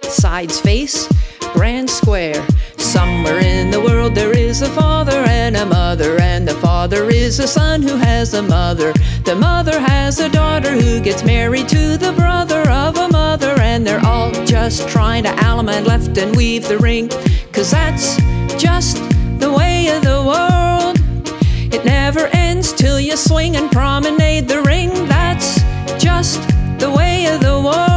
sides face grand square. Somewhere in the world there is a father and a mother, and the father is a son who has a mother. The mother has a daughter who gets married to the brother of a mother, and they're all just trying to alimony left and weave the ring, 'cause that's just the way of the world. It never ends till you swing and promenade the ring. That's just the way of the world.